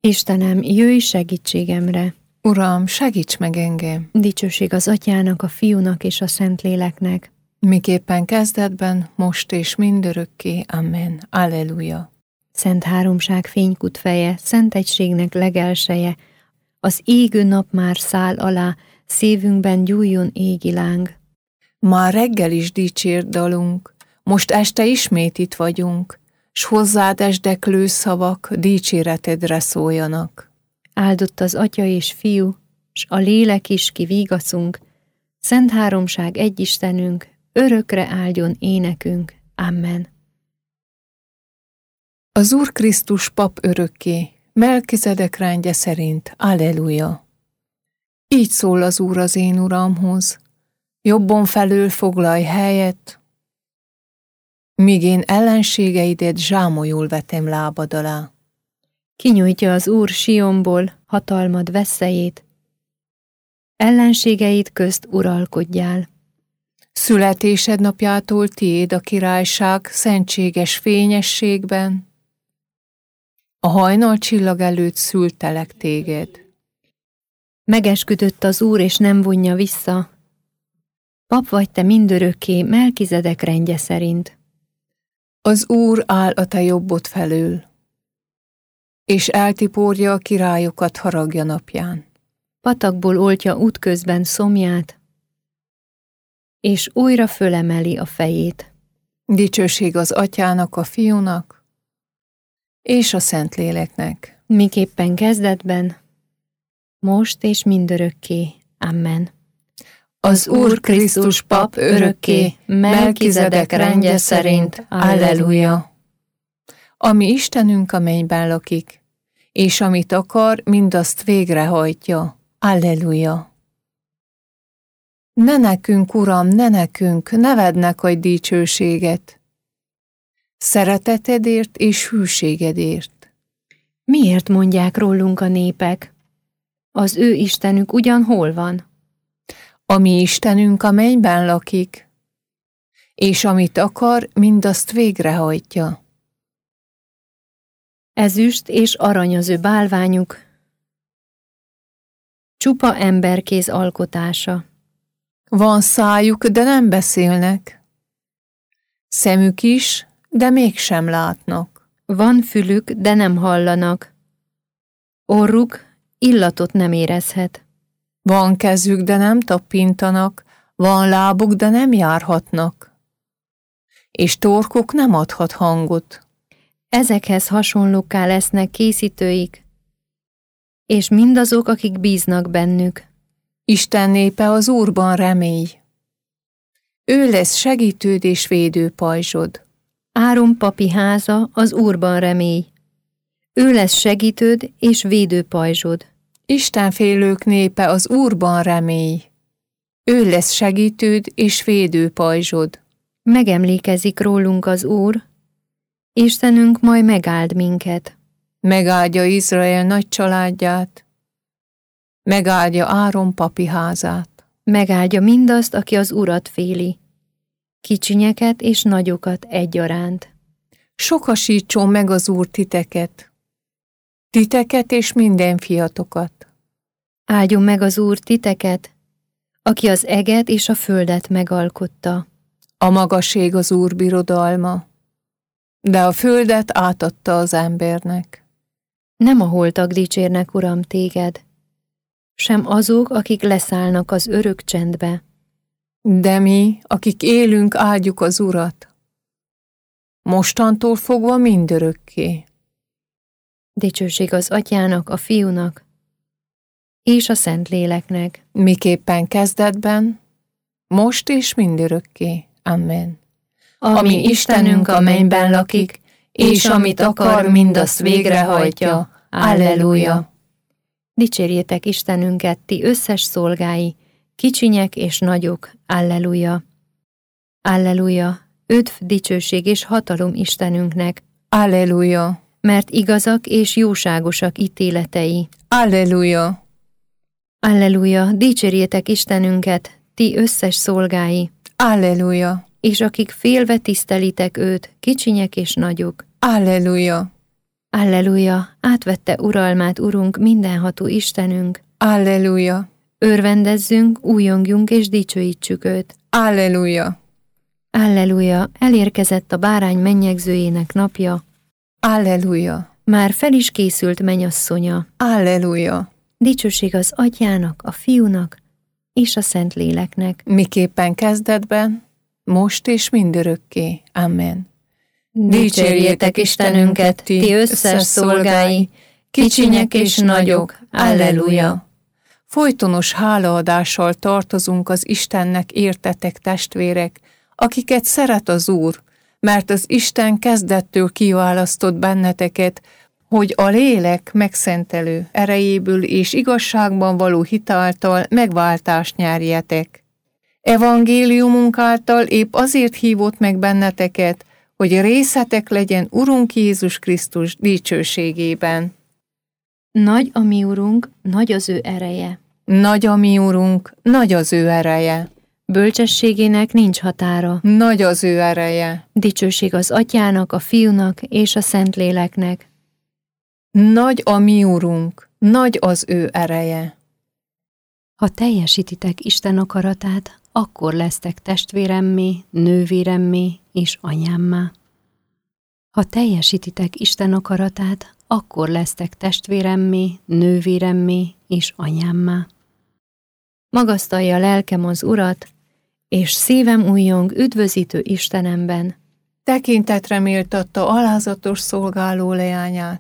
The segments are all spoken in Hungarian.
Istenem, jöjj segítségemre! Uram, segíts meg engem! Dicsőség az Atyának, a Fiúnak és a Szentléleknek. Miképpen kezdetben, most és mindörökké. Amen. Alleluja. Szent Háromság fénykut feje, szent egységnek legelseje, az égő nap már száll alá, szívünkben gyújjon égi láng. Már reggel is dicsért dalunk, most este ismét itt vagyunk, s hozzád esdeklő szavak dicséretedre szóljanak. Áldott az Atya és Fiú, s a Lélek is, ki vigaszunk, Szent Háromság egy Istenünk, örökre áldjon énekünk. Amen. Az Úr Krisztus pap örökké, Melkizedek rendje szerint. Alleluja. Így szól az Úr az én Uramhoz, jobbon felől foglalj helyet, míg én ellenségeidet zsámolyul vetem lábad alá. Kinyújtja az Úr Sionból hatalmad veszélyét, ellenségeid közt uralkodjál. Születésed napjától tiéd a királyság szentséges fényességben, a hajnal csillag előtt szültelek téged. Megesküdött az Úr, és nem vonja vissza. Pap vagy te mindörökké, Melkizedek rendje szerint. Az Úr áll a te jobbod felől, és eltiporja a királyokat haragja napján. Patakból oltja útközben szomját, és újra fölemeli a fejét. Dicsőség az Atyának, a Fiúnak, és a Szentléleknek. Miképpen kezdetben, most és mindörökké. Amen. Az Úr Krisztus pap örökké, Melkizedek rendje szerint. Alleluja. Ami Istenünk a mennyben lakik, és amit akar, mindazt végrehajtja. Alleluja. Ne nekünk, Uram, ne nekünk, nevednek adj dicsőséget, szeretetedért és hűségedért. Miért mondják rólunk a népek? Az ő Istenük ugyan hol van? A mi Istenünk a mennyben lakik, és amit akar, mindazt végrehajtja. Ezüst és arany az ő bálványuk, csupa emberkéz alkotása. Van szájuk, de nem beszélnek. Szemük is, de mégsem látnak. Van fülük, de nem hallanak. Orruk illatot nem érezhet. Van kezük, de nem tappintanak, van lábuk, de nem járhatnak. És torkuk nem adhat hangot. Ezekhez hasonlókká lesznek készítőik, és mindazok, akik bíznak bennük. Isten népe az Úrban remélj. Ő lesz segítőd és védőpajzsod. Áron papi háza az Úrban remélj. Ő lesz segítőd és védőpajzsod. Istenfélők népe az Úrban remélj. Ő lesz segítőd és védőpajzsod. Megemlékezik rólunk az Úr, Istenünk majd megáld minket. Megáldja Izrael nagy családját, megáldja Áron papi házát. Megáldja mindazt, aki az Urat féli, kicsinyeket és nagyokat egyaránt. Sokasítson meg az Úr titeket, titeket és minden fiatokat. Áldjon meg az Úr titeket, aki az eget és a földet megalkotta. A magaség az Úr birodalma, de a földet átadta az embernek. Nem a holtak dicsérnek, Uram, téged, sem azok, akik leszállnak az örök csendbe. De mi, akik élünk, áldjuk az Urat, mostantól fogva mindörökké. Dicsőség az Atyának, a Fiúnak és a Szentléleknek. Miképpen kezdetben, most és mindörökké. Amen. Ami Istenünk a mennyben lakik, és amit akar, mindazt végrehajtja. Alleluja! Dicsérjétek Istenünket, ti összes szolgái, kicsinyek és nagyok. Alleluja! Alleluja! Ödv, dicsőség és hatalom Istenünknek. Alleluja! Mert igazak és jóságosak ítéletei. Alleluja! Alleluja! Dicsérjétek Istenünket, ti összes szolgái. Alleluja! És akik félve tisztelitek őt, kicsinyek és nagyok. Alleluja! Alleluja, átvette uralmát, Urunk, mindenható Istenünk. Alleluja, Örvendezzünk, újongjunk és dicsőítsük őt. alleluja, Alleluja, elérkezett a bárány mennyegzőjének napja. alleluja, Már fel is készült mennyasszonya. alleluja. Dicsőség az Atyának, a Fiúnak és a Szentléleknek. Miképpen kezdetben, most és mindörökké. Amen. Dicsérjétek Istenünket, ti összes szolgái, kicsinyek és nagyok. Alleluja! Folytonos hálaadással tartozunk az Istennek, értetek testvérek, akiket szeret az Úr, mert az Isten kezdettől kiválasztott benneteket, hogy a lélek megszentelő erejéből és igazságban való hitáltal megváltást nyerjetek. Evangéliumunk által épp azért hívott meg benneteket, hogy részetek legyen Urunk Jézus Krisztus dicsőségében. Nagy a mi Urunk, nagy az ő ereje. Nagy a mi Urunk, nagy az ő ereje. Bölcsességének nincs határa. Nagy az ő ereje. Dicsőség az Atyának, a Fiúnak és a Szentléleknek. Nagy a mi Urunk, nagy az ő ereje. Ha teljesítitek Isten akaratát, akkor lesztek testvéremmé, nővéremmé és anyámmá. Ha teljesítitek Isten akaratát, akkor lesztek testvéremmé, nővéremmé és anyámmá. Magasztalja lelkem az Urat, és szívem újjong üdvözítő Istenemben. Tekintetre méltatta alázatos szolgáló leányát.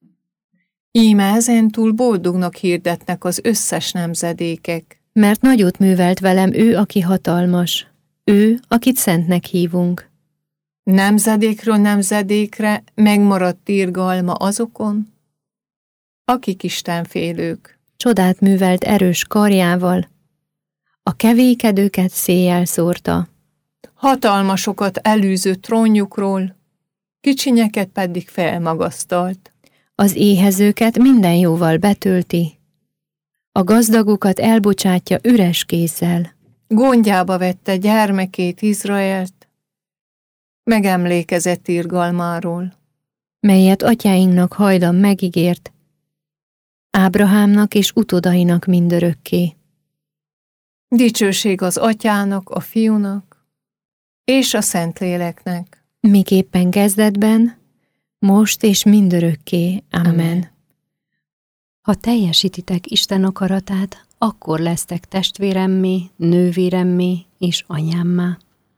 Íme ezentúl boldognak hirdetnek az összes nemzedékek. Mert nagyot művelt velem ő, aki hatalmas, ő, akit szentnek hívunk. Nemzedékről nemzedékre megmaradt irgalma azokon, akik istenfélők. Csodát művelt erős karjával, a kevékedőket széjjel szórta. Hatalmasokat elűző trónjukról, kicsinyeket pedig felmagasztalt. Az éhezőket minden jóval betölti, a gazdagokat elbocsátja üres kézzel. Gondjába vette gyermekét, Izraelt, megemlékezett irgalmáról, melyet atyáinknak hajdan megígért, Ábrahámnak és utódainak mindörökké. Dicsőség az Atyának, a Fiúnak és a Szentléleknek. Miképpen kezdetben, most és mindörökké. Amen. Ha teljesítitek Isten akaratát, akkor lesztek testvéremmé, nővéremmé és anyámmá.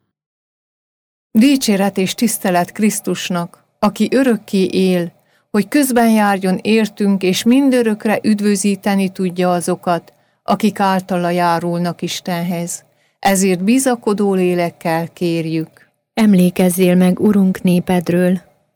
Dicséret és tisztelet Krisztusnak, aki örökké él, hogy közben járjon értünk, és mindörökre üdvözíteni tudja azokat, akik általa járulnak Istenhez. Ezért bizakodó lélekkel kérjük. Emlékezzél meg, Urunk, népedről.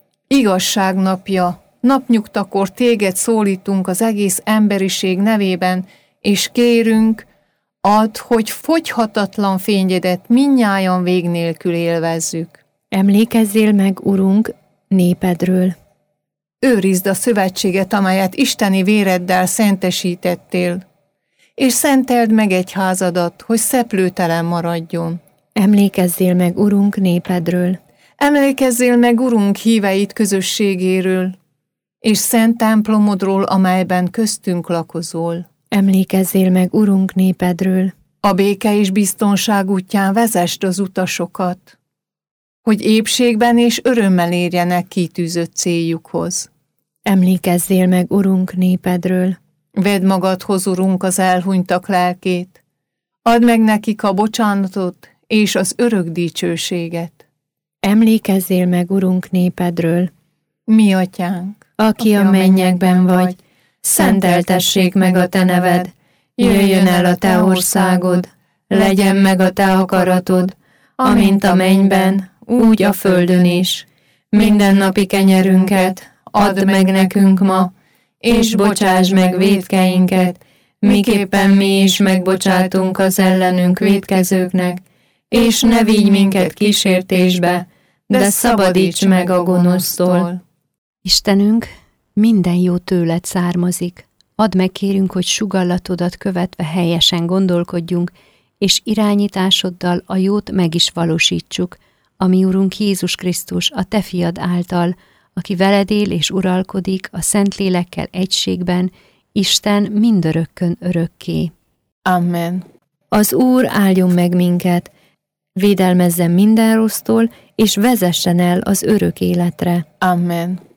Igazság napja, napnyugtakor téged szólítunk az egész emberiség nevében, és kérünk, add, hogy fogyhatatlan fényedet mindnyájan vég nélkül élvezzük. Emlékezzél meg, Urunk, népedről. Őrizd a szövetséget, amelyet isteni véreddel szentesítettél, és szenteld meg egyházadat, hogy szeplőtelen maradjon. Emlékezzél meg, Urunk, népedről. Emlékezzél meg, Urunk, híveit közösségéről, és szent templomodról, amelyben köztünk lakozol. Emlékezzél meg, Urunk, népedről. A béke és biztonság útján vezesd az utasokat, hogy épségben és örömmel érjenek kitűzött céljukhoz. Emlékezzél meg, Urunk, népedről. Vedd magadhoz, Urunk, az elhunytak lelkét, add meg nekik a bocsánatot és az örök dicsőséget. Emlékezzél meg, Urunk, népedről. Mi Atyánk, aki a mennyekben vagy, szenteltessék meg a te neved, jöjjön el a te országod, legyen meg a te akaratod, amint a mennyben, úgy a földön is. Mindennapi kenyerünket add meg nekünk ma, és bocsáss meg vétkeinket, miképpen mi is megbocsátunk az ellenünk vétkezőknek, és ne vigy minket kísértésbe, de szabadíts meg a gonosztól. Istenünk, minden jó tőled származik. Add meg, kérünk, hogy sugallatodat követve helyesen gondolkodjunk, és irányításoddal a jót meg is valósítsuk, ami Urunk Jézus Krisztus, a te fiad által, aki veled él és uralkodik a Szentlélekkel egységben, Isten mindörökkön örökké. Amen. Az Úr áldjon meg minket, védelmezzen minden rossztól, és vezessen el az örök életre. Amen.